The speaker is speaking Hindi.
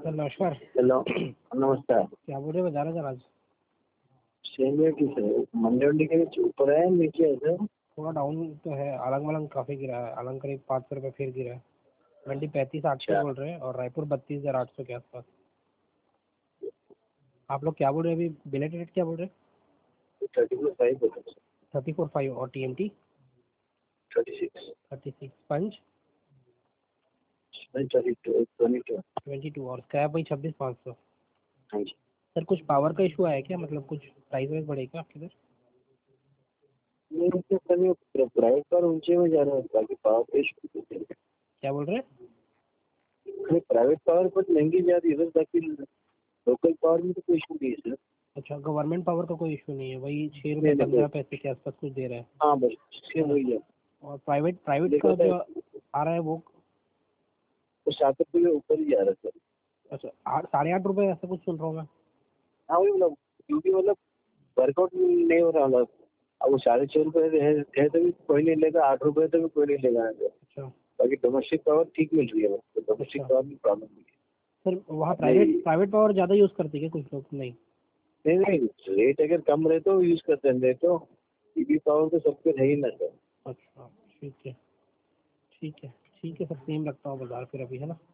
सर नमस्कार। हेलो, नमस्कार। क्या बोल रहे हो, बता रहे सर आज? सेम है कि सर मंडे वंडे के नीचे ऊपर है नीचे है सर? थोड़ा डाउन तो है, अलंग मलंग काफ़ी गिरा है, अलंग करीब 500 रुपये फिर गिरा है। मंडी 35,800 अच्छा, बोल रहे हैं और रायपुर 32,800 के आसपास। आप लोग क्या बोल रहे हैं अभी? बिलेट रेट क्या बोल रहे हैं? 34.5 बोला सर। 34,500 और TMT 36 36 पंच नहीं 22 22 और स्क्रैप वही 26,500। हाँ जी। सर कुछ पावर का इशू आया है क्या? मतलब कुछ प्राइस वाइज बढ़ेगा आपके इधर? मेरे को सर ये प्राइस पर ऊंचे में जा रहा है, बाकी पावर पे क्या बोल रहे हैं? प्राइवेट पावर पर महंगी जा रही है सर, बाकी लोकल पावर में तो कोई इशू नहीं है सर। अच्छा, गवर्नमेंट पावर का कोई इशू नहीं है, वही 6 रुपये नहीं नहीं 15 पैसे के आसपास कुछ दे रहा है। हाँ बस सेम वही है। और प्राइवेट प्राइवेट देखो का सर जो आ रहा है वो वो 7 रुपये के ऊपर ही जा रहा है सर। अच्छा 8 8.5 रुपये ऐसा कुछ सुन रहा हूँ मैं। हाँ वही मतलब क्योंकि मतलब वर्कआउट नहीं हो रहा मतलब। अब वो 6.5 रुपये है तो भी कोई नहीं लेगा, 8 रुपये तो भी कोई नहीं लेगा। अच्छा बाकी डोमेस्टिक पावर ठीक मिल रही है, तो डोमेस्टिक अच्छा पावर की प्रॉब्लम नहीं सर, वहाँ है। प्राइवेट प्राइवेट पावर ज़्यादा यूज़ करते हैं क्या कुछ लोग? नहीं। नहीं नहीं नहीं, रेट अगर कम रहे तो यूज करते हैं, नहीं तो ईबी पावर तो सबके है ही ना सर। अच्छा ठीक है ठीक है ठीक है सर, सेम रखता हूँ बाजार फिर अभी, है ना?